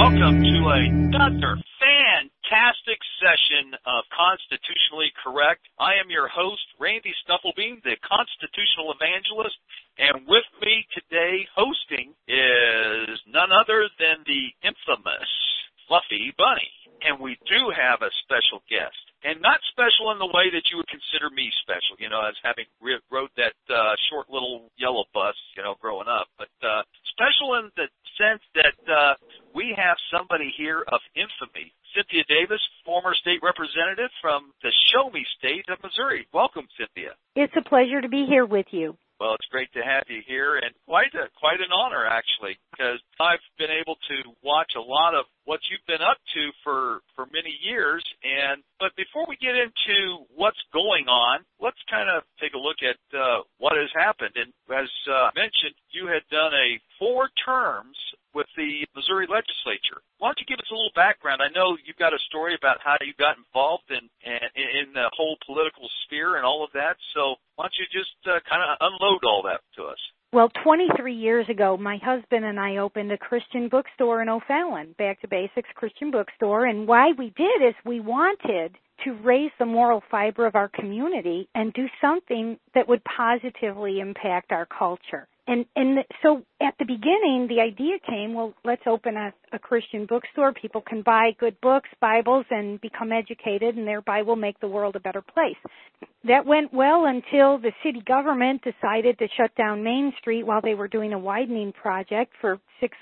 Welcome to another fantastic session of Constitutionally Correct. I am your host, Randy Stufflebeam, the Constitutional Evangelist, and with me today hosting is none other than the infamous Fluffy Bunny. And we do have a special guest. And not special in the way that you would consider me special, as having rode that short little yellow bus, growing up. But special in the sense that we have somebody here of infamy. Cynthia Davis, former state representative from the Show Me State of Missouri. Welcome, Cynthia. It's a pleasure to be here with you. Well, it's great to have you here, and quite an honor, actually, because I've been able to watch a lot of what you've been up to for many years. But before we get into what's going on, let's kind of take a look at what has happened. And as mentioned, you had done 4 terms with the Missouri legislature. Why don't you give us a little background? I know you've got a story about how you got involved in the whole political sphere and all of that. So why don't you just kind of unload all that to us? Well, 23 years ago, my husband and I opened a Christian bookstore in O'Fallon, Back to Basics Christian Bookstore. And why we did is we wanted to raise the moral fiber of our community and do something that would positively impact our culture. And so at the beginning, the idea came, well, let's open a Christian bookstore. People can buy good books, Bibles, and become educated, and thereby will make the world a better place. That went well until the city government decided to shut down Main Street while they were doing a widening project for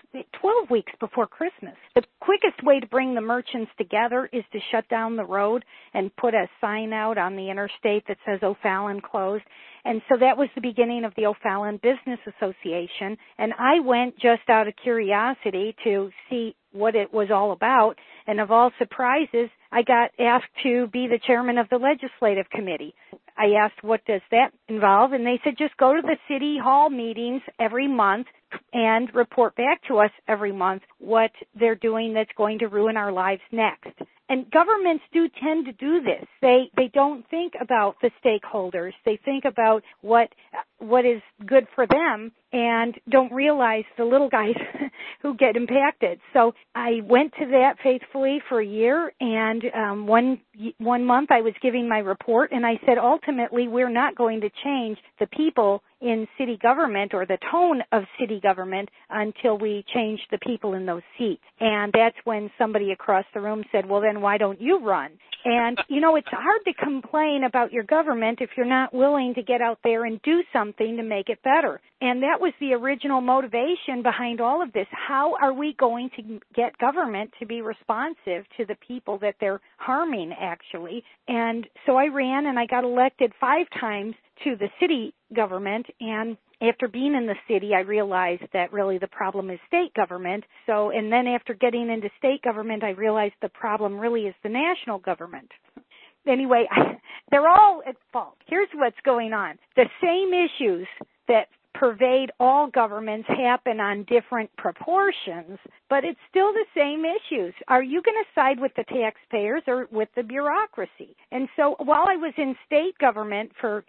12 weeks before Christmas. The quickest way to bring the merchants together is to shut down the road and put a sign out on the interstate that says O'Fallon closed. And so that was the beginning of the O'Fallon Business Association. And I went just out of curiosity to see what it was all about. And of all surprises, I got asked to be the chairman of the legislative committee. I asked, what does that involve? And they said, just go to the city hall meetings every month and report back to us every month what they're doing that's going to ruin our lives next. And governments do tend to do this. They don't think about the stakeholders. They think about what is good for them and don't realize the little guys who get impacted. So I went to that faithfully for a year, and one month I was giving my report, and I said, ultimately, we're not going to change the people in city government or the tone of city government until we change the people in those seats. And that's when somebody across the room said, well, then why don't you run? And, it's hard to complain about your government if you're not willing to get out there and do something to make it better. And that was the original motivation behind all of this. How are we going to get government to be responsive to the people that they're harming, actually? And so I ran, and I got elected 5 times to the city government, and after being in the city, I realized that really the problem is state government. And then after getting into state government, I realized the problem really is the national government. Anyway, they're all at fault. Here's what's going on. The same issues that pervade all governments happen on different proportions, but it's still the same issues. Are you going to side with the taxpayers or with the bureaucracy? And so while I was in state government for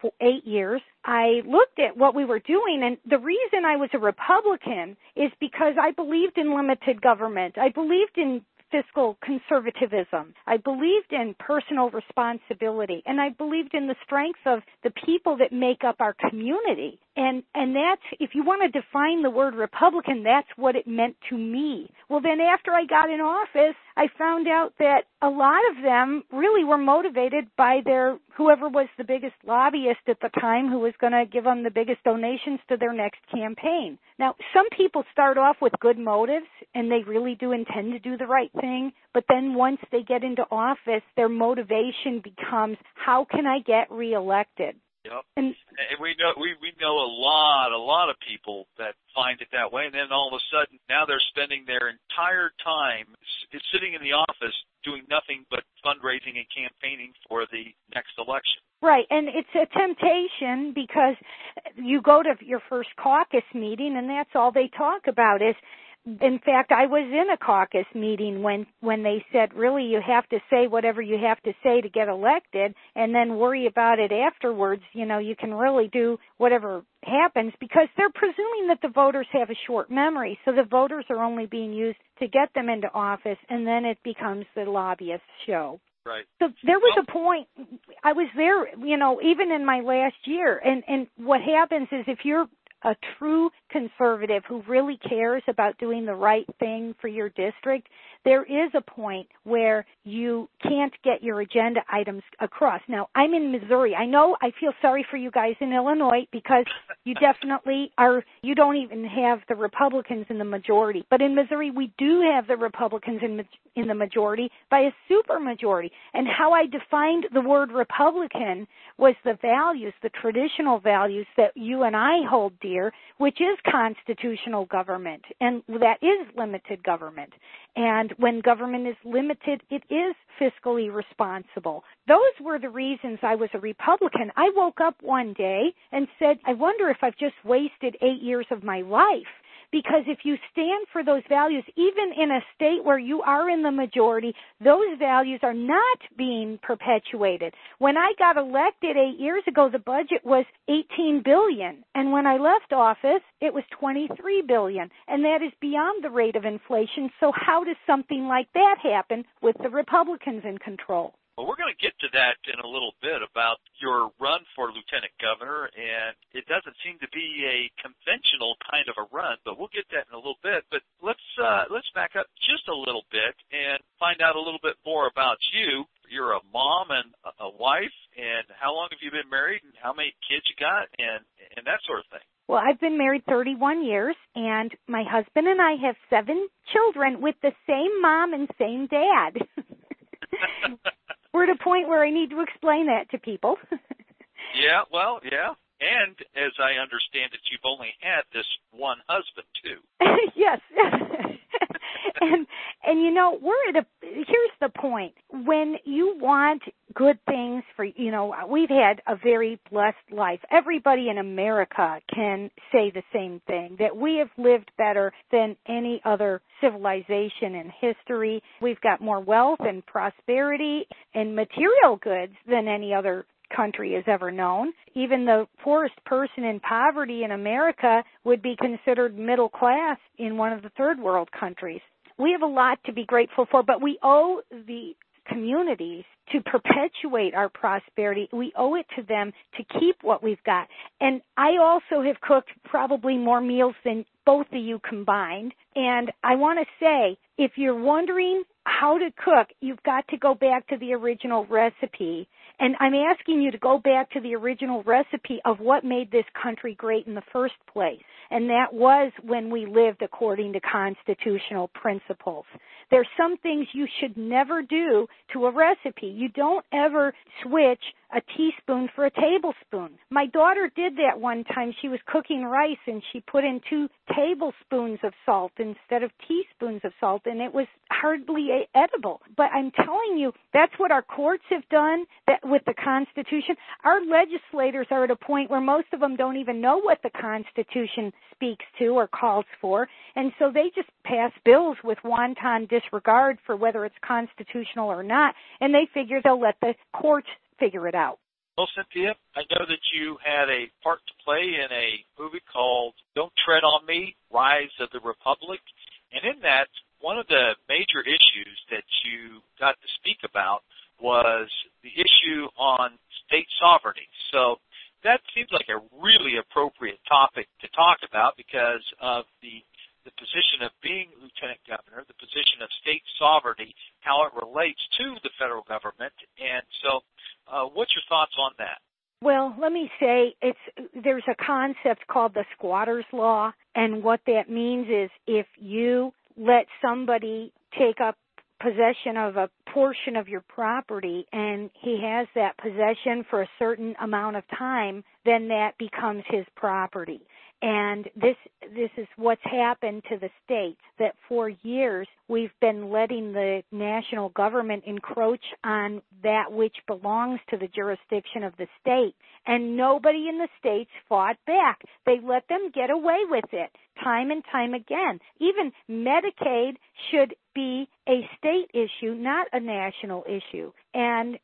8 years, I looked at what we were doing, and the reason I was a Republican is because I believed in limited government. I believed in fiscal conservatism. I believed in personal responsibility, and I believed in the strength of the people that make up our community. And that's, if you want to define the word Republican, that's what it meant to me. Well, then after I got in office, I found out that a lot of them really were motivated by whoever was the biggest lobbyist at the time, who was going to give them the biggest donations to their next campaign. Now, some people start off with good motives, and they really do intend to do the right thing, but then once they get into office, their motivation becomes, how can I get reelected? Yep. And we know a lot of people that find it that way, and then all of a sudden now they're spending their entire time sitting in the office doing nothing but fundraising and campaigning for the next election. Right, and it's a temptation because you go to your first caucus meeting and that's all they talk about is In fact, I was in a caucus meeting when they said, really, you have to say whatever you have to say to get elected and then worry about it afterwards. You know, you can really do whatever happens because they're presuming that the voters have a short memory. So the voters are only being used to get them into office, and then it becomes the lobbyist show. Right. So there was a point, I was there, you know, even in my last year, and what happens is if you're a true conservative who really cares about doing the right thing for your district, there is a point where you can't get your agenda items across. Now, I'm in Missouri. I know I feel sorry for you guys in Illinois because you definitely are, you don't even have the Republicans in the majority. But in Missouri, we do have the Republicans in the majority by a supermajority. And how I defined the word Republican was the values, the traditional values that you and I hold dear, which is constitutional government, and that is limited government. And when government is limited, it is fiscally responsible. Those were the reasons I was a Republican. I woke up one day and said, I wonder if I've just wasted 8 years of my life. Because if you stand for those values, even in a state where you are in the majority, those values are not being perpetuated. When I got elected 8 years ago, the budget was $18 billion. And when I left office, it was $23 billion. And that is beyond the rate of inflation. So how does something like that happen with the Republicans in control? Well, we're going to get to that in a little bit about your run for lieutenant governor, and it doesn't seem to be a conventional kind of a run, but we'll get that in a little bit. But let's back up just a little bit and find out a little bit more about you. You're a mom and a wife, and how long have you been married, and how many kids you got, and that sort of thing. Well, I've been married 31 years, and my husband and I have 7 children with the same mom and same dad. We're at a point where I need to explain that to people. Yeah. And as I understand it, you've only had this one husband, too. Yes. And you know, here's the point. When you want good things for, you know, we've had a very blessed life. Everybody in America can say the same thing, that we have lived better than any other civilization in history. We've got more wealth and prosperity and material goods than any other country has ever known. Even the poorest person in poverty in America would be considered middle class in one of the third world countries. We have a lot to be grateful for, but we owe the communities to perpetuate our prosperity. We owe it to them to keep what we've got. And I also have cooked probably more meals than both of you combined. And I want to say, if you're wondering how to cook, you've got to go back to the original recipe. And I'm asking you to go back to the original recipe of what made this country great in the first place. And that was when we lived according to constitutional principles. There's some things you should never do to a recipe. You don't ever switch a teaspoon for a tablespoon. My daughter did that one time. She was cooking rice and she put in 2 tablespoons of salt instead of teaspoons of salt, and it was hardly edible. But I'm telling you, that's what our courts have done that with the Constitution. Our legislators are at a point where most of them don't even know what the Constitution speaks to or calls for, and so they just pass bills with wanton disregard for whether it's constitutional or not, and they figure they'll let the courts figure it out. Well, Cynthia, I know that you had a part to play in a movie called Don't Tread on Me, Rise of the Republic. And in that, one of the major issues that you got to speak about was the issue on state sovereignty. So that seems like a really appropriate topic to talk about because of the position of being lieutenant governor, the position of state sovereignty, how it relates to the federal government. And so what's your thoughts on that? Well, let me say there's a concept called the squatter's law, and what that means is if you let somebody take up possession of a portion of your property and he has that possession for a certain amount of time, then that becomes his property. And this is what's happened to the states, that for years we've been letting the national government encroach on that which belongs to the jurisdiction of the state. And nobody in the states fought back. They let them get away with it time and time again. Even Medicaid should be a state issue, not a national issue. And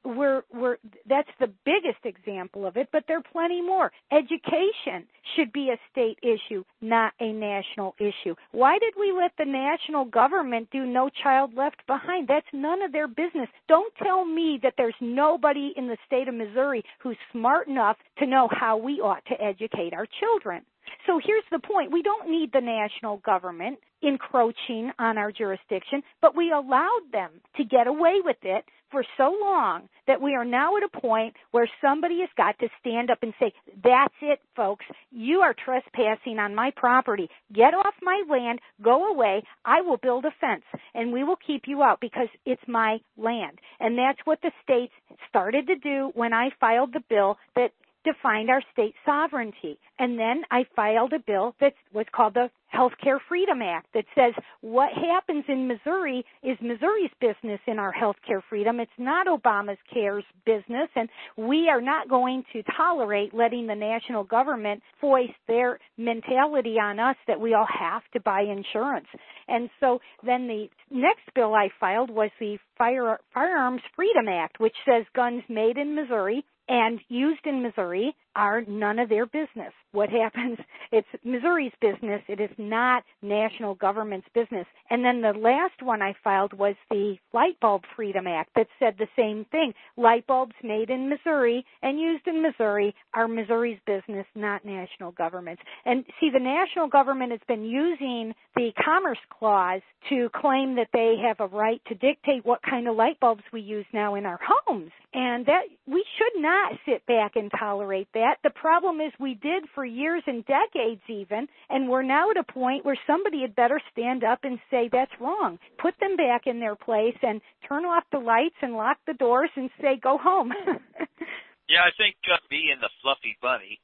that's the biggest example of it, but there are plenty more. Education should be a state issue, not a national issue. Why did we let the national government do No Child Left Behind? That's none of their business. Don't tell me that there's nobody in the state of Missouri who's smart enough to know how we ought to educate our children. So here's the point. We don't need the national government encroaching on our jurisdiction, but we allowed them to get away with it for so long that we are now at a point where somebody has got to stand up and say, that's it, folks. You are trespassing on my property. Get off my land. Go away. I will build a fence, and we will keep you out because it's my land. And that's what the states started to do when I filed the bill that defined our state sovereignty. And then I filed a bill that was called the Healthcare Freedom Act that says what happens in Missouri is Missouri's business in our healthcare freedom. It's not Obamacare's business, and we are not going to tolerate letting the national government foist their mentality on us that we all have to buy insurance. And so then the next bill I filed was the Firearms Freedom Act, which says guns made in Missouri and used in Missouri are none of their business. What happens, it's Missouri's business. It is not national government's business. And then the last one I filed was the Light Bulb Freedom Act that said the same thing. Light bulbs made in Missouri and used in Missouri are Missouri's business, not national government's. And see, the national government has been using the Commerce Clause to claim that they have a right to dictate what kind of light bulbs we use now in our homes. And that we should not sit back and tolerate that. The problem is we did for years and decades even, and we're now at a point where somebody had better stand up and say that's wrong. Put them back in their place and turn off the lights and lock the doors and say go home. Yeah, I think me and the Fluffy Bunny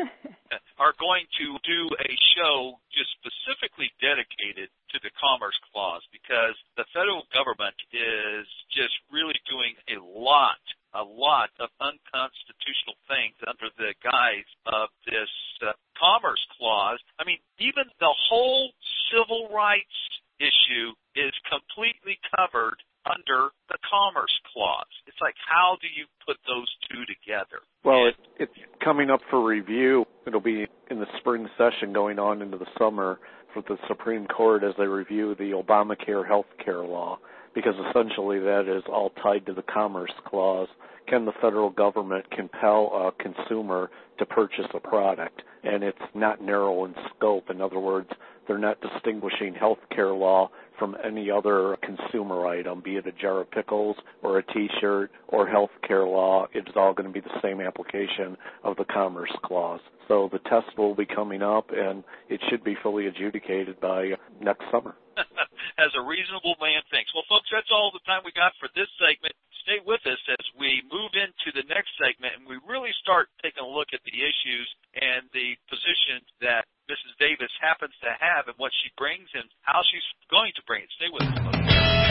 are going to do a show just specifically dedicated to the Commerce Clause because the federal government is just really doing a lot of unconstitutional things under the guise of this Commerce Clause. I mean, even the whole civil rights issue is completely covered under the Commerce Clause. It's like, how do you put those two together? Well, it's coming up for review. It'll be in the spring session going on into the summer for the Supreme Court as they review the Obamacare health care law, because essentially that is all tied to the Commerce Clause. Can the federal government compel a consumer to purchase a product? And it's not narrow in scope. In other words, they're not distinguishing health care law from any other consumer item, be it a jar of pickles or a T-shirt or health care law. It's all going to be the same application of the Commerce Clause. So the test will be coming up, and it should be fully adjudicated by next summer. As a reasonable man thinks. Well, folks, that's all the time we got for this segment. Stay with us as we move into the next segment and we really start taking a look at the issues and the position that Mrs. Davis happens to have and what she brings and how she's going to bring it. Stay with us, folks.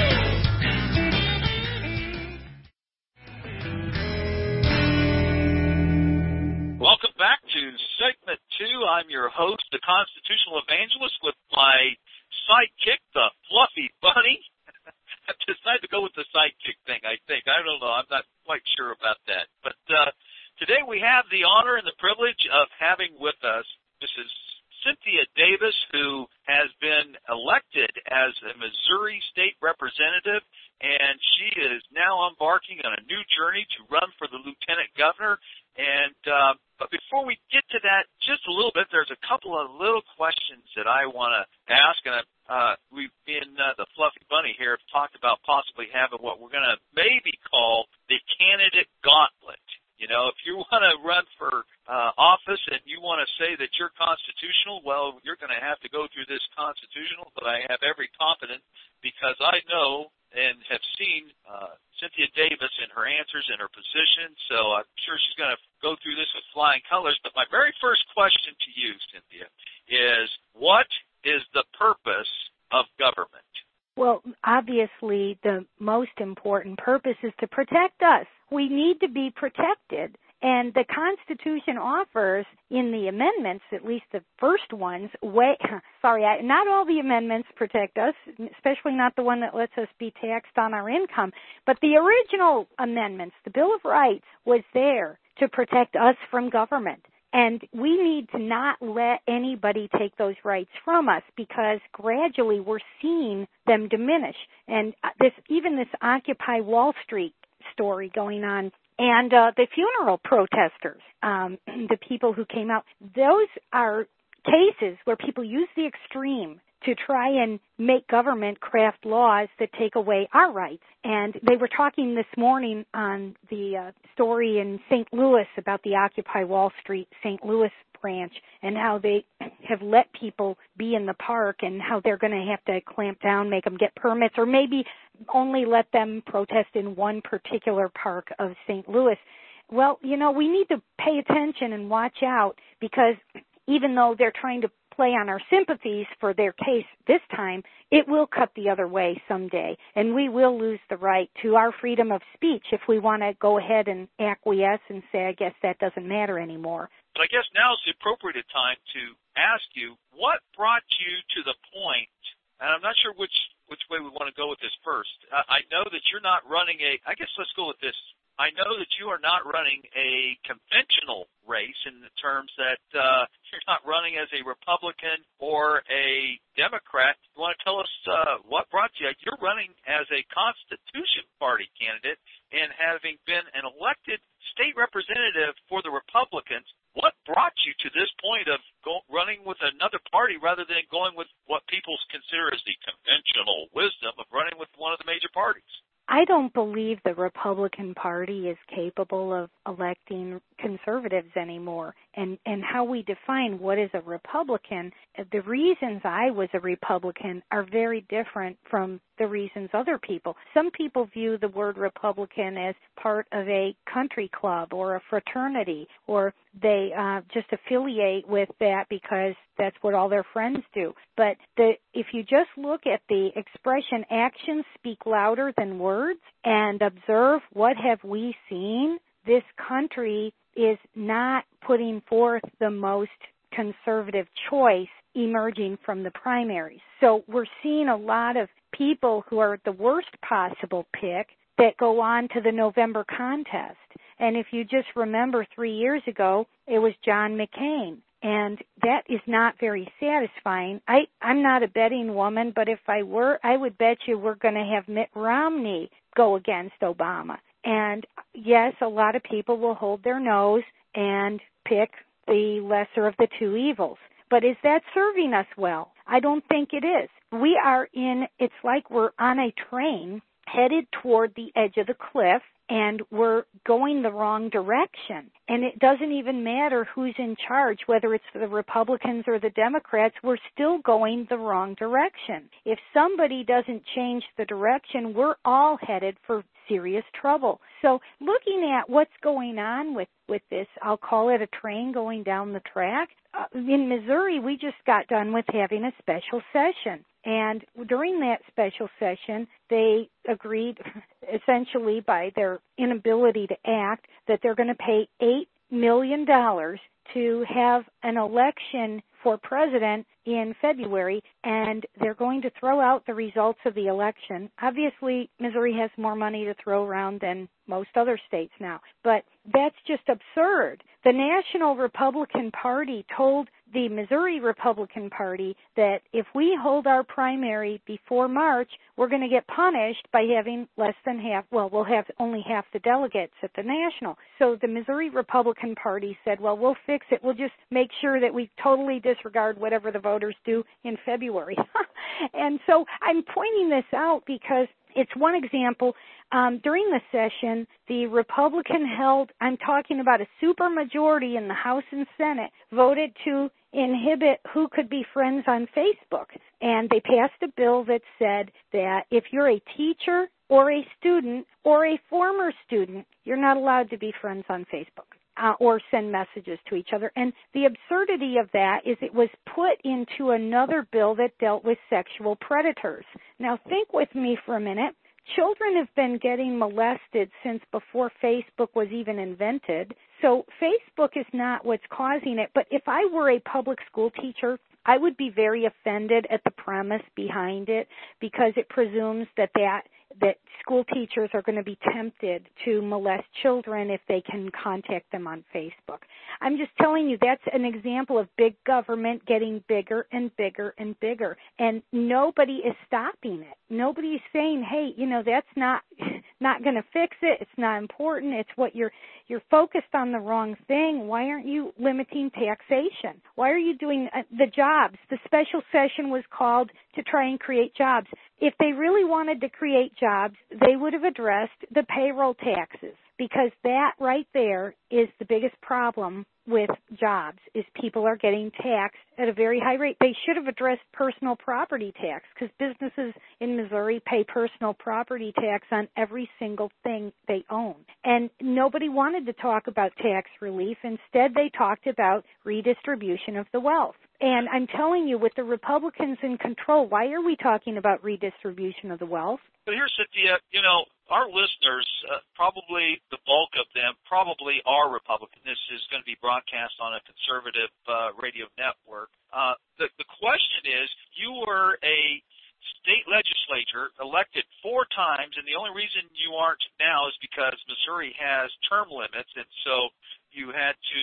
Welcome back to segment 2. I'm your host, the Constitutional Evangelist, with my sidekick, the Fluffy Bunny. I decided to go with the sidekick thing, I think. I don't know. I'm not quite sure about that. But today we have the honor and the privilege of having with us Mrs. Cynthia Davis, who has been elected as a Missouri State Representative, and she is now embarking on a new journey to run for the Lieutenant Governor. And but before we get to that, just a little bit, there's a couple of little questions that I want to ask. And we've been, the Fluffy Bunny here, have talked about possibly having what we're going to maybe call the candidate gauntlet. You know, if you want to run for office and you want to say that you're constitutional, well, you're going to have to go through this constitutional, but I have every confidence because I know and have seen Cynthia Davis in her answers and her position, so I'm sure she's going to go through this with flying colors. But my very first question to you, Cynthia, is what is the purpose of government? Well, obviously, the most important purpose is to protect us. We need to be protected. And the Constitution offers in the amendments, at least the first ones, not all the amendments protect us, especially not the one that lets us be taxed on our income. But the original amendments, the Bill of Rights, was there to protect us from government. And we need to not let anybody take those rights from us, because gradually we're seeing them diminish. And even this Occupy Wall Street story going on, and the funeral protesters, the people who came out, those are cases where people use the extreme to try and make government craft laws that take away our rights. And they were talking this morning on the story in St. Louis about the Occupy Wall Street St. Louis branch and how they have let people be in the park and how they're going to have to clamp down, make them get permits, or maybe only let them protest in one particular park of St. Louis. Well, we need to pay attention and watch out, because even though they're trying to play on our sympathies for their case this time, it will cut the other way someday, and we will lose the right to our freedom of speech if we want to go ahead and acquiesce and say, I guess that doesn't matter anymore. But I guess now is the appropriate time to ask you, what brought you to the point, and I'm not sure which way we want to go with this first. I know that you're not running I guess let's go with this. I know that you are not running a conventional race in the terms that you're not running as a Republican or a Democrat. You want to tell us what brought you? You're running as a Constitution Party candidate, and having been an elected state representative for the Republicans, what brought you to this point of running with another party rather than going with what people consider as the conventional wisdom of running with one of the major parties? I don't believe the Republican Party is capable of electing conservatives anymore. And how we define what is a Republican, the reasons I was a Republican are very different from the reasons other people. Some people view the word Republican as part of a country club or a fraternity, or they just affiliate with that because that's what all their friends do. But if you just look at the expression, actions speak louder than words, and observe what have we seen, this country is not putting forth the most conservative choice emerging from the primaries. So we're seeing a lot of people who are the worst possible pick that go on to the November contest. And if you just remember 3 years ago, it was John McCain. And that is not very satisfying. I'm not a betting woman, but if I were, I would bet you we're going to have Mitt Romney go against Obama. And yes, a lot of people will hold their nose and pick the lesser of the two evils. But is that serving us well? I don't think it is. It's like we're on a train headed toward the edge of the cliff, and we're going the wrong direction. And it doesn't even matter who's in charge, whether it's the Republicans or the Democrats, we're still going the wrong direction. If somebody doesn't change the direction, we're all headed for serious trouble. So looking at what's going on with this, I'll call it a train going down the track. In Missouri, we just got done with having a special session. And during that special session, they agreed, essentially by their inability to act, that they're going to pay $8 million to have an election for president in February, and they're going to throw out the results of the election. Obviously, Missouri has more money to throw around than most other states now, but that's just absurd. The National Republican Party told the Missouri Republican Party that if we hold our primary before March, we're going to get punished by having less than half, we'll have only half the delegates at the national. So the Missouri Republican Party said, well, we'll fix it. We'll just make sure that we totally disregard whatever the voters do in February. And so I'm pointing this out because it's one example. During the session, the Republican I'm talking about a supermajority in the House and Senate, voted to inhibit who could be friends on Facebook. And they passed a bill that said that if you're a teacher or a student or a former student, you're not allowed to be friends on Facebook. or send messages to each other. And the absurdity of that is it was put into another bill that dealt with sexual predators. Now think with me for a minute. Children have been getting molested since before Facebook was even invented. So Facebook is not what's causing it. But if I were a public school teacher, I would be very offended at the premise behind it because it presumes that school teachers are going to be tempted to molest children if they can contact them on Facebook. I'm just telling you that's an example of big government getting bigger and bigger and bigger, and nobody is stopping it. Nobody is saying, hey, that's not going to fix it. It's not important. It's what you're focused on the wrong thing. Why aren't you limiting taxation? Why are you doing the jobs? The special session was called to try and create jobs. If they really wanted to create jobs, they would have addressed the payroll taxes, because that right there is the biggest problem with jobs, is people are getting taxed at a very high rate. They should have addressed personal property tax, because businesses in Missouri pay personal property tax on every single thing they own. And nobody wanted to talk about tax relief. Instead, they talked about redistribution of the wealth. And I'm telling you, with the Republicans in control, why are we talking about redistribution of the wealth? But here's Cynthia, our listeners, probably the bulk of them probably are Republican. This is going to be broadcast on a conservative radio network. The question is, you were a state legislature elected 4 times, and the only reason you aren't now is because Missouri has term limits, and so you had to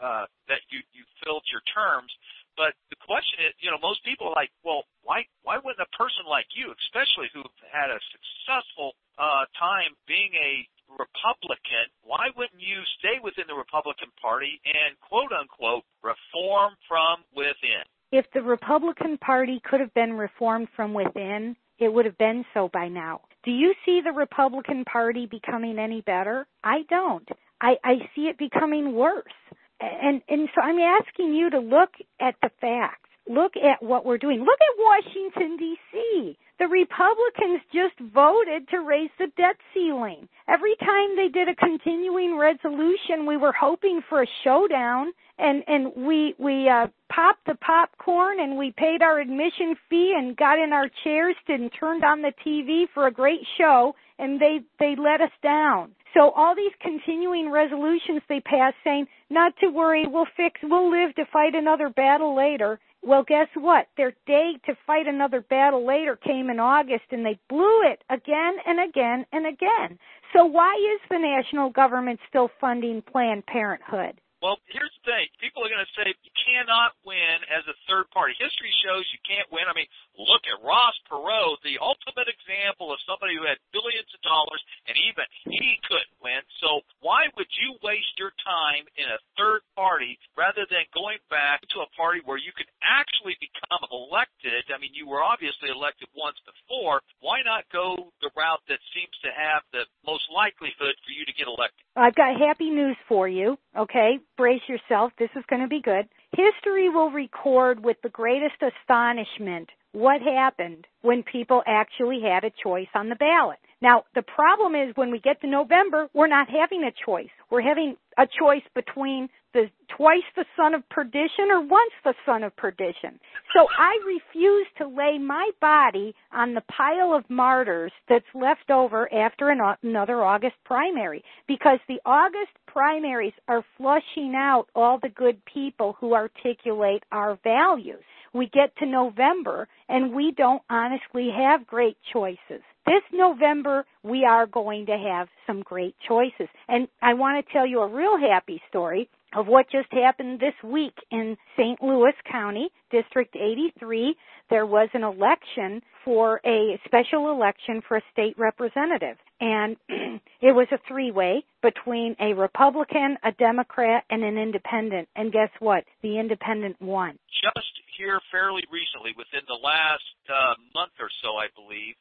you filled your terms. But the question is, most people are like, well, why wouldn't a person like you, especially who had a successful time being a Republican, why wouldn't you stay within the Republican Party and, quote unquote, reform from within? If the Republican Party could have been reformed from within, it would have been so by now. Do you see the Republican Party becoming any better? I don't. I see it becoming worse. And so I'm asking you to look at the facts. Look at what we're doing. Look at Washington, D.C. The Republicans just voted to raise the debt ceiling. Every time they did a continuing resolution, we were hoping for a showdown, and we popped the popcorn and we paid our admission fee and got in our chairs and turned on the TV for a great show, and they let us down. So all these continuing resolutions they passed saying, not to worry, we'll live to fight another battle later. Well, guess what? Their day to fight another battle later came in August, and they blew it again and again and again. So why is the national government still funding Planned Parenthood? Well, here's the thing. People are going to say you cannot win as a third party. History shows you can't win. I mean, look at Ross Perot, the ultimate example of somebody who had billions of dollars, and even he couldn't win. So why would you waste your time in a third party rather than going back to a party where you could actually become elected? I mean, you were obviously elected once before. Why not go the route that seems to have the most likelihood for you to get elected? I've got happy news for you, okay? Brace yourself. This is going to be good. History will record with the greatest astonishment what happened when people actually had a choice on the ballot. Now, the problem is when we get to November, we're not having a choice. We're having a choice between twice the son of perdition or once the son of perdition. So I refuse to lay my body on the pile of martyrs that's left over after another August primary, because the August primaries are flushing out all the good people who articulate our values. We get to November and we don't honestly have great choices. This November, we are going to have some great choices. And I want to tell you a real happy story of what just happened this week in St. Louis County, District 83. There was an election for a special election for a state representative. And it was a 3-way between a Republican, a Democrat, and an independent. And guess what? The independent won. Just here fairly recently, within the last month or so, I believe,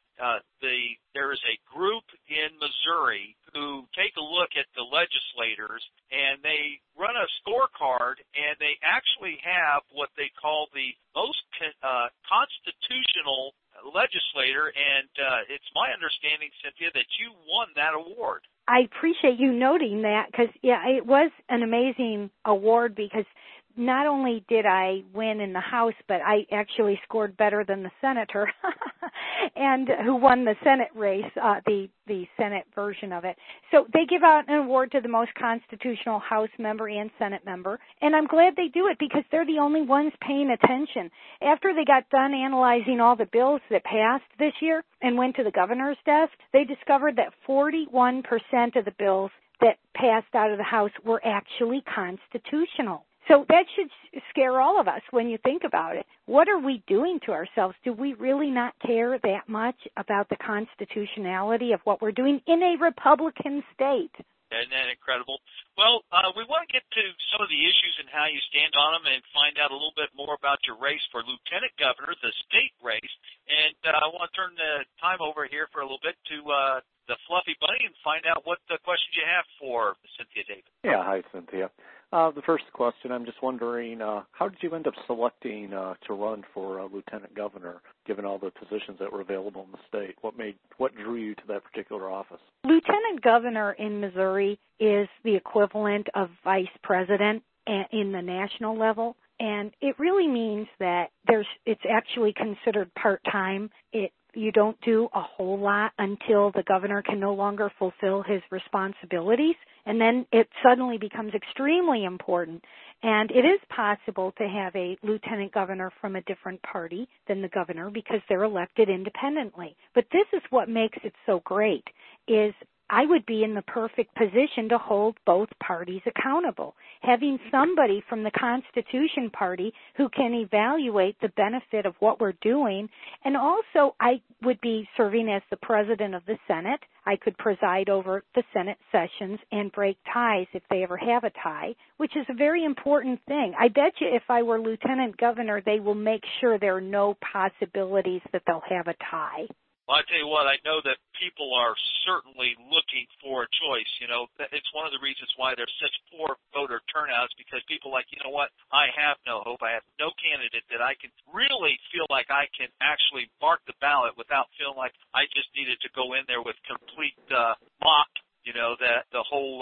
there is a group in Missouri who take a look at the legislators, and they run a scorecard, and they actually have what they call the most constitutional legislator, and it's my understanding, Cynthia, that you won that award. I appreciate you noting that because, yeah, it was an amazing award because not only did I win in the House, but I actually scored better than the senator and who won the Senate race, the Senate version of it. So they give out an award to the most constitutional House member and Senate member, and I'm glad they do it because they're the only ones paying attention. After they got done analyzing all the bills that passed this year and went to the governor's desk, they discovered that 41% of the bills that passed out of the House were actually constitutional. So that should scare all of us when you think about it. What are we doing to ourselves? Do we really not care that much about the constitutionality of what we're doing in a Republican state? Isn't that incredible? Well, we want to get to some of the issues and how you stand on them and find out a little bit more about your race for lieutenant governor, the state race. And I want to turn the time over here for a little bit to the Fluffy Bunny and find out what the questions you have for Cynthia Davis. Yeah, hi, Cynthia. The first question, I'm just wondering, how did you end up selecting to run for lieutenant governor, given all the positions that were available in the state? What drew you to that particular office? Lieutenant governor in Missouri is the equivalent of vice president in the national level, and it really means that it's actually considered part-time. You don't do a whole lot until the governor can no longer fulfill his responsibilities, and then it suddenly becomes extremely important. And it is possible to have a lieutenant governor from a different party than the governor because they're elected independently. But this is what makes it so great, is I would be in the perfect position to hold both parties accountable. Having somebody from the Constitution Party who can evaluate the benefit of what we're doing, and also I would be serving as the president of the Senate. I could preside over the Senate sessions and break ties if they ever have a tie, which is a very important thing. I bet you if I were lieutenant governor, they will make sure there are no possibilities that they'll have a tie. Well, I tell you what, I know that people are certainly looking for a choice. You know, it's one of the reasons why there's such poor voter turnouts, because people are like, you know what, I have no hope. I have no candidate that I can really feel like I can actually mark the ballot without feeling like I just needed to go in there with complete mock, you know, that the whole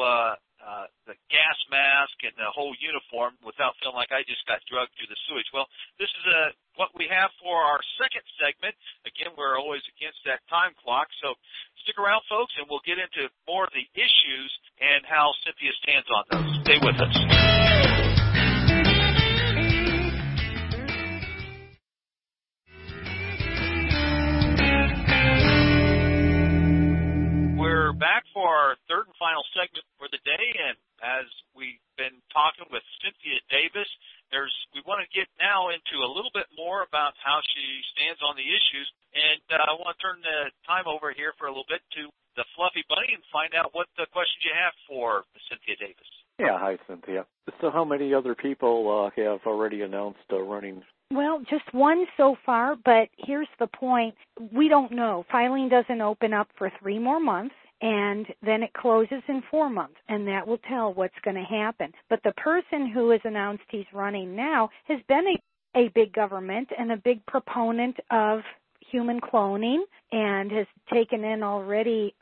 the gas mask and the whole uniform without feeling like I just got drugged through the sewage. Well, this is what we have for our second segment. Again, we're always against that time clock, so stick around, folks, and we'll get into more of the issues and how Cynthia stands on those. Stay with us. We're back for our third and final segment for the day, and as we've been talking with Cynthia Davis, we want to get now into a little bit more about how she stands on the issues, and I want to turn the time over here for a little bit to the Fluffy Bunny and find out what the questions you have for Cynthia Davis. Yeah, hi, Cynthia. So how many other people have already announced running? Well, just one so far, but here's the point. We don't know. Filing doesn't open up for 3 more months, and then it closes in 4 months, and that will tell what's going to happen. But the person who has announced he's running now has been a big government and a big proponent of human cloning and has taken in already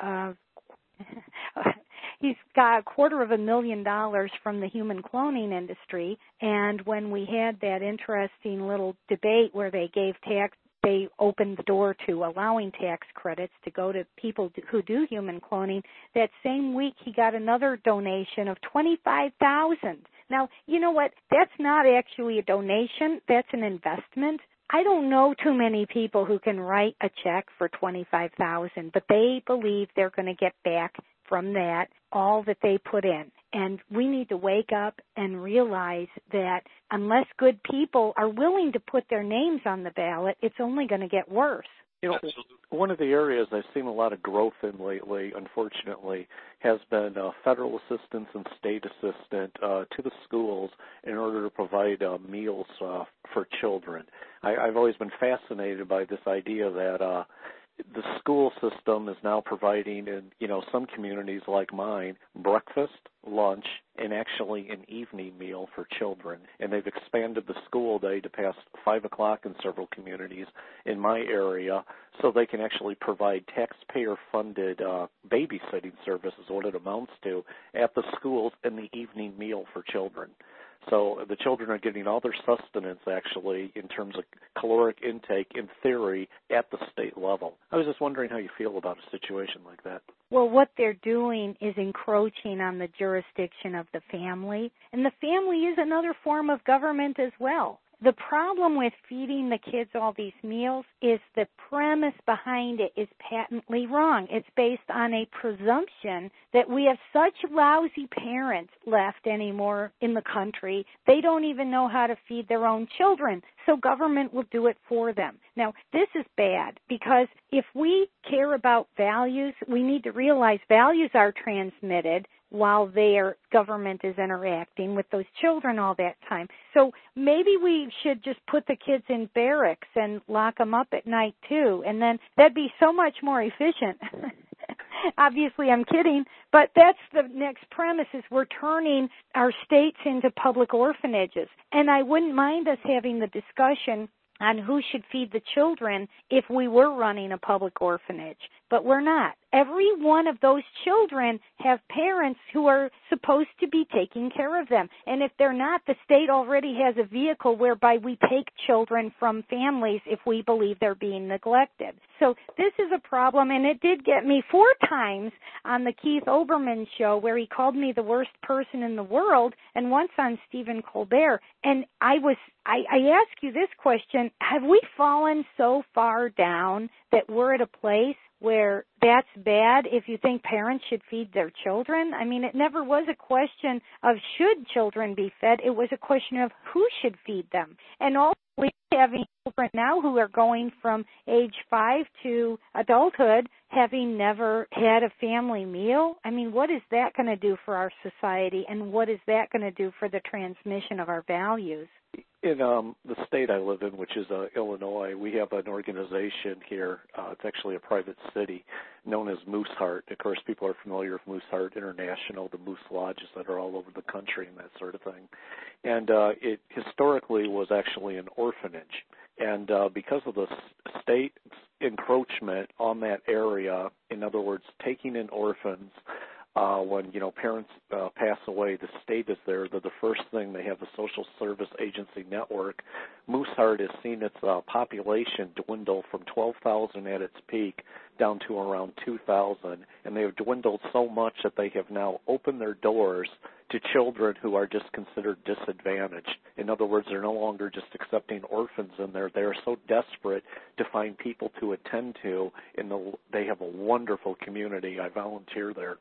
he's got $250,000 from the human cloning industry, and when we had that interesting little debate where they opened the door to allowing tax credits to go to people who do human cloning, that same week he got another donation of $25,000. Now, you know what? That's not actually a donation. That's an investment. I don't know too many people who can write a check for $25,000, but they believe they're going to get back from that all that they put in. And we need to wake up and realize that unless good people are willing to put their names on the ballot, it's only going to get worse. You know, one of the areas I've seen a lot of growth in lately, unfortunately, has been federal assistance and state assistance to the schools in order to provide meals for children. I've always been fascinated by this idea that the school system is now providing in, some communities like mine, breakfast, lunch, and actually an evening meal for children. And they've expanded the school day to past 5 o'clock in several communities in my area, so they can actually provide taxpayer-funded babysitting services, what it amounts to, at the schools and the evening meal for children. So the children are getting all their sustenance, actually, in terms of caloric intake, in theory, at the state level. I was just wondering how you feel about a situation like that. Well, what they're doing is encroaching on the jurisdiction of the family, and the family is another form of government as well. The problem with feeding the kids all these meals is the premise behind it is patently wrong. It's based on a presumption that we have such lousy parents left anymore in the country, they don't even know how to feed their own children, so government will do it for them. Now, this is bad because if we care about values, we need to realize values are transmitted while their government is interacting with those children all that time. So maybe we should just put the kids in barracks and lock them up at night too, and then that'd be so much more efficient. Obviously, I'm kidding, but that's the next premise is we're turning our states into public orphanages. And I wouldn't mind us having the discussion on who should feed the children if we were running a public orphanage, but we're not. Every one of those children have parents who are supposed to be taking care of them. And if they're not, the state already has a vehicle whereby we take children from families if we believe they're being neglected. So this is a problem, and it did get me 4 times on the Keith Olbermann show where he called me the worst person in the world, and once on Stephen Colbert. And I ask you this question, have we fallen so far down that we're at a place where that's bad if you think parents should feed their children? I mean, it never was a question of should children be fed. It was a question of who should feed them. And all we having children now who are going from age 5 to adulthood having never had a family meal. I mean, what is that going to do for our society, and what is that going to do for the transmission of our values? In the state I live in, which is Illinois, we have an organization here. It's actually a private city known as Mooseheart. Of course, people are familiar with Mooseheart International, the Moose Lodges that are all over the country and that sort of thing. And it historically was actually an orphanage. And because of the state encroachment on that area, in other words, taking in orphans, when parents pass away, the state is there. They're the first thing. They have the social service agency network. Mooseheart has seen its population dwindle from 12,000 at its peak down to around 2,000, and they have dwindled so much that they have now opened their doors to children who are just considered disadvantaged. In other words, they're no longer just accepting orphans in there. They are so desperate to find people to attend to, and they have a wonderful community. I volunteer there.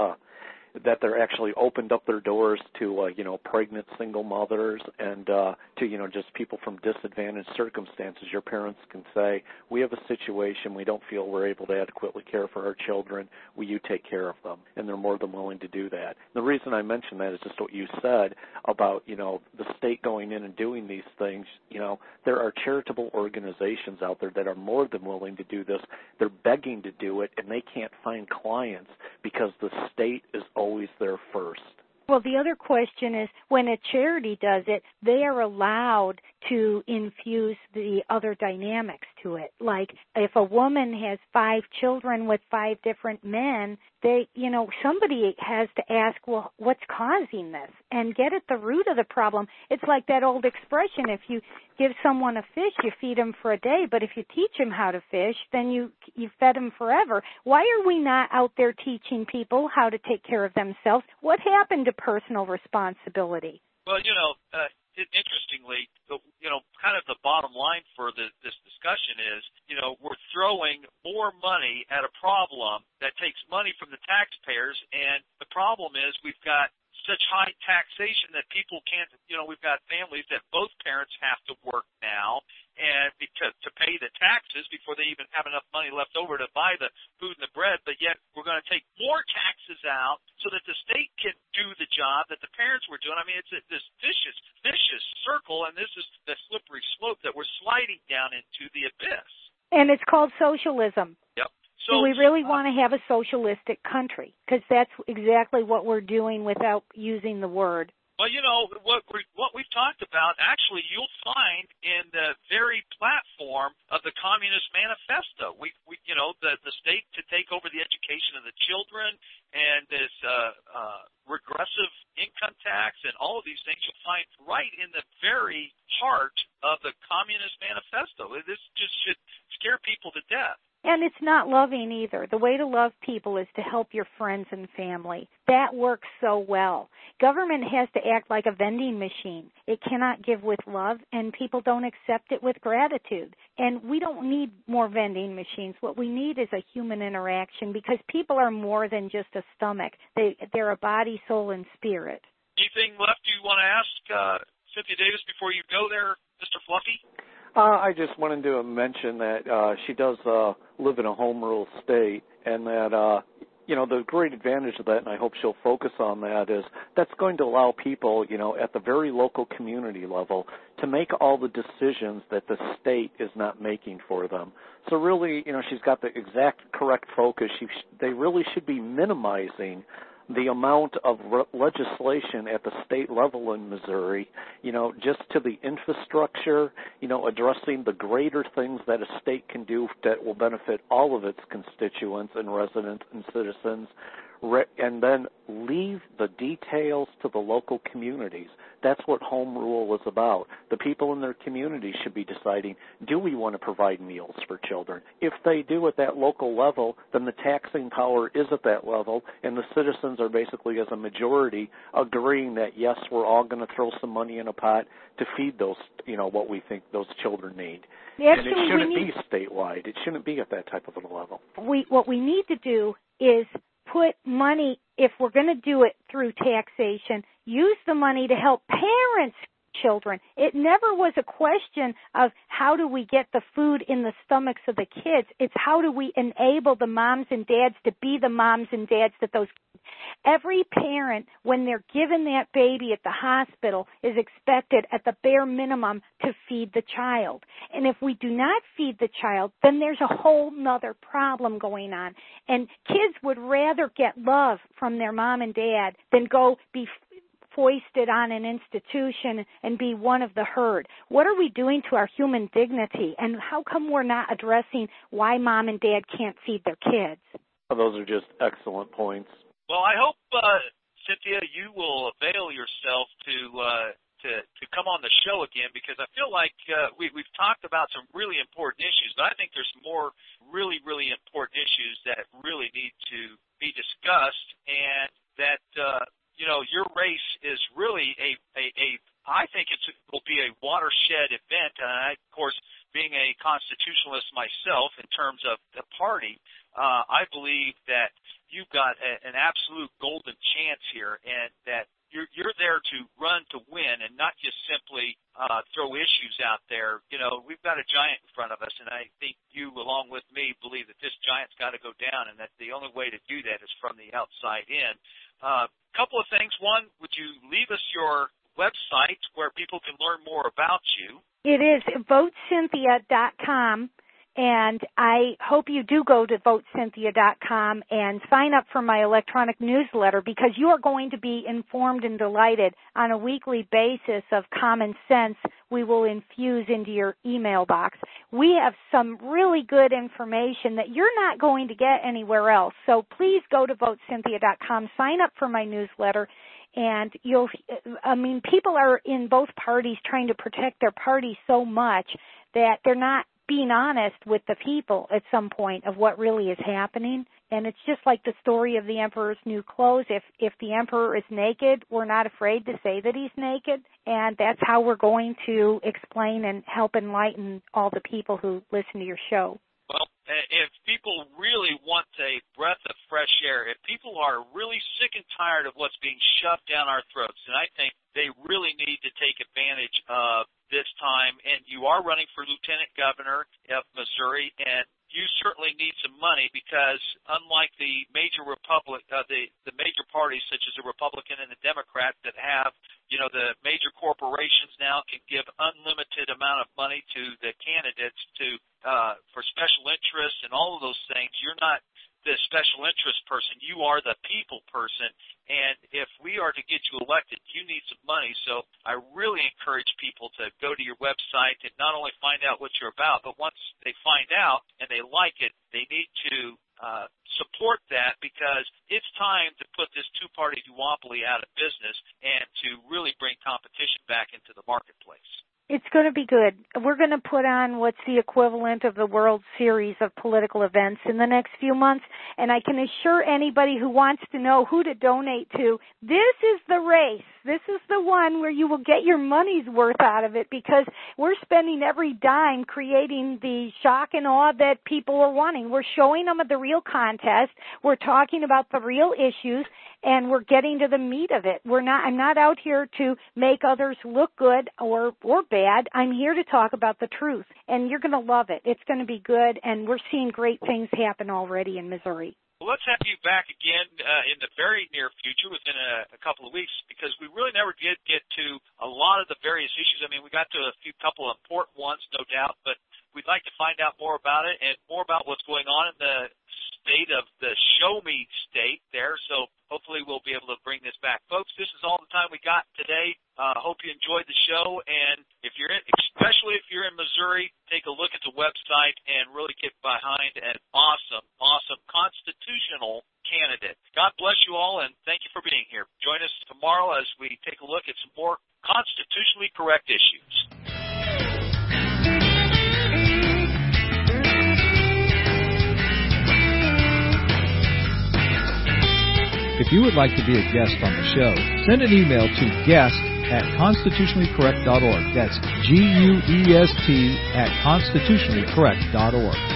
That they're actually opened up their doors to, pregnant single mothers and to, just people from disadvantaged circumstances. Your parents can say, we have a situation, we don't feel we're able to adequately care for our children, will you take care of them? And they're more than willing to do that. The reason I mention that is just what you said about, the state going in and doing these things. There are charitable organizations out there that are more than willing to do this. They're begging to do it, and they can't find clients because the state is always there first. Well, the other question is when a charity does it, they are allowed to infuse the other dynamics to it. Like if a woman has 5 children with 5 different men, somebody has to ask, well, what's causing this? And get at the root of the problem. It's like that old expression, if you give someone a fish, you feed him for a day, but if you teach him how to fish, then you fed him forever. Why are we not out there teaching people how to take care of themselves? What happened to personal responsibility? Well, interestingly, kind of the bottom line for this discussion is, we're throwing more money at a problem that takes money from the taxpayers, and the problem is we've got such high taxation that people can't, we've got families that both parents have to work now and because to pay the taxes before they even have enough money left over to buy the food and the bread, but yet we're going to take more taxes out so that the state can do the job that the parents were doing. I mean, it's this vicious circle, and this is the slippery slope that we're sliding down into the abyss. And it's called socialism. Yep. Do we really want to have a socialistic country? Because that's exactly what we're doing without using the word. Well, you know, what we've talked about, actually, you'll find in the very platform of the Communist Manifesto. We you know, the state to take over the education of the children and this regressive income tax and all of these things you'll find right in the very heart of the Communist Manifesto. This just should scare people to death. And it's not loving either. The way to love people is to help your friends and family. That works so well. Government has to act like a vending machine. It cannot give with love, and people don't accept it with gratitude. And we don't need more vending machines. What we need is a human interaction, because people are more than just a stomach. They're a body, soul, and spirit. Anything left you want to ask Cynthia Davis before you go there, Mr. Fluffy? I just wanted to mention that she does live in a home rule state, and that, you know, the great advantage of that, and I hope she'll focus on that, is that's going to allow people, you know, at the very local community level to make all the decisions that the state is not making for them. So really, you know, she's got the exact correct focus. They really should be minimizing the amount of legislation at the state level in Missouri, you know, just to the infrastructure, you know, addressing the greater things that a state can do that will benefit all of its constituents and residents and citizens, and then leave the details to the local communities. That's what home rule is about. The people in their community should be deciding, do we want to provide meals for children? If they do at that local level, then the taxing power is at that level, and the citizens are basically, as a majority, agreeing that, yes, we're all going to throw some money in a pot to feed those, you know, what we think those children need. Actually, and it shouldn't be statewide. It shouldn't be at that type of a level. What we need to do is put money, if we're going to do it through taxation, use the money to help parents children. It never was a question of how do we get the food in the stomachs of the kids. It's how do we enable the moms and dads to be the moms and dads that those kids. Every parent, when they're given that baby at the hospital, is expected at the bare minimum to feed the child. And if we do not feed the child, then there's a whole nother problem going on. And kids would rather get love from their mom and dad than go be foisted on an institution and be one of the herd. What are we doing to our human dignity? And how come we're not addressing why mom and dad can't feed their kids? Well, those are just excellent points. Well, I hope, Cynthia, you will avail yourself to come on the show again, because I feel like we've talked about some really important issues, but I think there's more really, really important issues that really need to be discussed, and that your race is really I think it will be a watershed event. And I, of course, being a constitutionalist myself in terms of the party, I believe that you've got an absolute golden chance here, and that you're there to run to win and not just simply throw issues out there. You know, we've got a giant in front of us, and I think you, along with me, believe that this giant's got to go down, and that the only way to do that is from the outside in. Couple of things. One, would you leave us your website where people can learn more about you? It is votecynthia.com, and I hope you do go to votecynthia.com and sign up for my electronic newsletter, because you are going to be informed and delighted on a weekly basis of common sense we will infuse into your email box. We have some really good information that you're not going to get anywhere else. So please go to votecynthia.com, sign up for my newsletter, and people are in both parties trying to protect their party so much that they're not being honest with the people at some point of what really is happening. And it's just like the story of the emperor's new clothes. If the emperor is naked, we're not afraid to say that he's naked. And that's how we're going to explain and help enlighten all the people who listen to your show. Well, if people really want a breath of fresh air, if people are really sick and tired of what's being shoved down our throats, then I think they really need to take advantage of this time. And you are running for lieutenant governor of Missouri, and you certainly need some money, because unlike the major the major parties such as the Republican and the Democrat that have, the major corporations now can give unlimited amount of money to the candidates to for special interests and all of those things. You're not the special interest person. You are the people person. And if we are to get you elected, you need some money. So I really encourage people to go to your website and not only find out what you're about, but once they find out and they like it, they need to support that, because it's time to put this two-party duopoly out of business and to really bring competition back into the marketplace. It's going to be good. We're going to put on what's the equivalent of the World Series of political events in the next few months, and I can assure anybody who wants to know who to donate to, this is the race. This is the one where you will get your money's worth out of it, because we're spending every dime creating the shock and awe that people are wanting. We're showing them the real contest. We're talking about the real issues, and we're getting to the meat of it. I'm not out here to make others look good or bad. I'm here to talk about the truth, and you're going to love it. It's going to be good, and we're seeing great things happen already in Missouri. Well, let's have you back again in the very near future, within a couple of weeks, because we really never did get to a lot of the various issues. I mean, we got to a couple of important ones, no doubt, but we'd like to find out more about it and more about what's going on in the state of the show me state there. So hopefully we'll be able to bring this back. Folks, this is all the time we got today. Hope you enjoyed the show, and especially if you're in Missouri, take a look at the website and really get behind an awesome constitutional candidate. God bless you all, and thank you for being here. Join us tomorrow as we take a look at some more constitutionally correct issues. If you would like to be a guest on the show, send an email to guest@constitutionallycorrect.org. That's GUEST@constitutionallycorrect.org.